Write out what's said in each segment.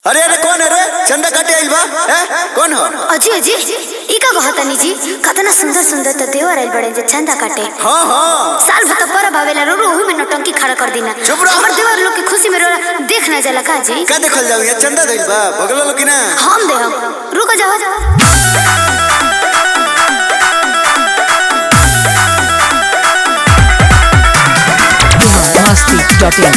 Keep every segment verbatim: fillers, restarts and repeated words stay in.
अरे अरे कौन है रे? चंदा काटे आइल बा? हैं? कौन हो? अजी अजी ई का कहतनी जी कतना सुंदर सुंदर त देवर आइल बड़े जे चंदा काटे। हां हां साल भर त पर भावेला रो रो ओही में नौटंकी खड़ा कर देना। चुप रह। हमर देवर लोग के खुशी में रोला देख ना जाला का जी? का देखल जाऊ या चंदा देइल बा भगलो लोग की ना? हम दे हम रुको जाओ मस्ती dot in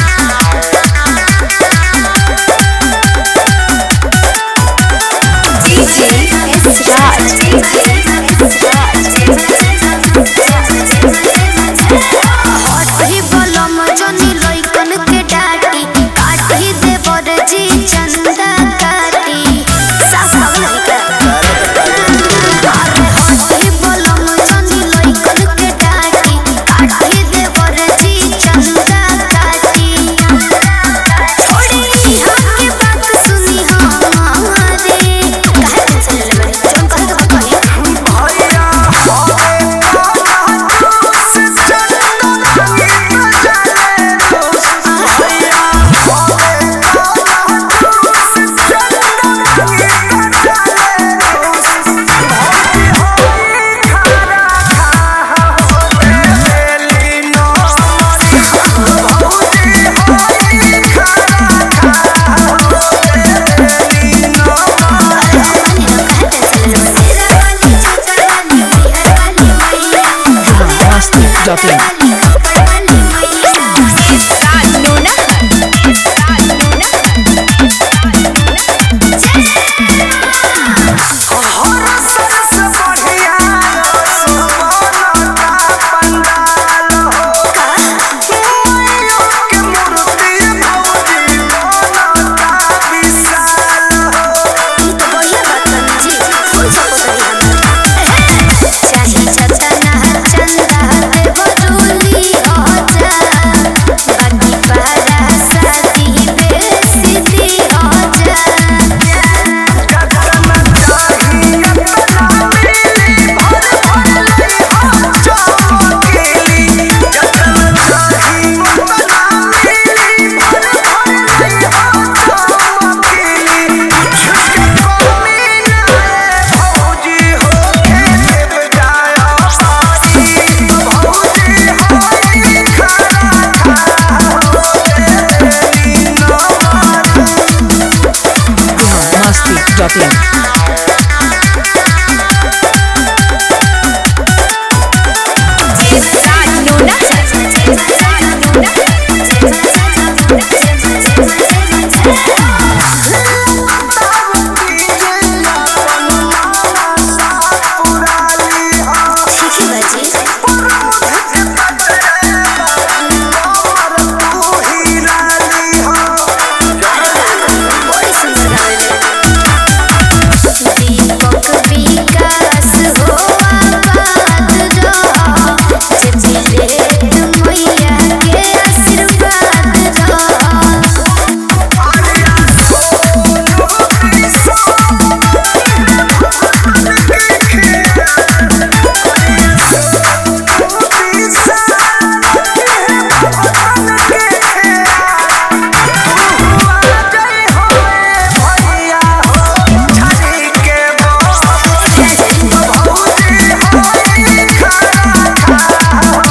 Masti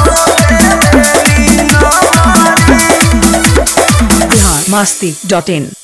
dot in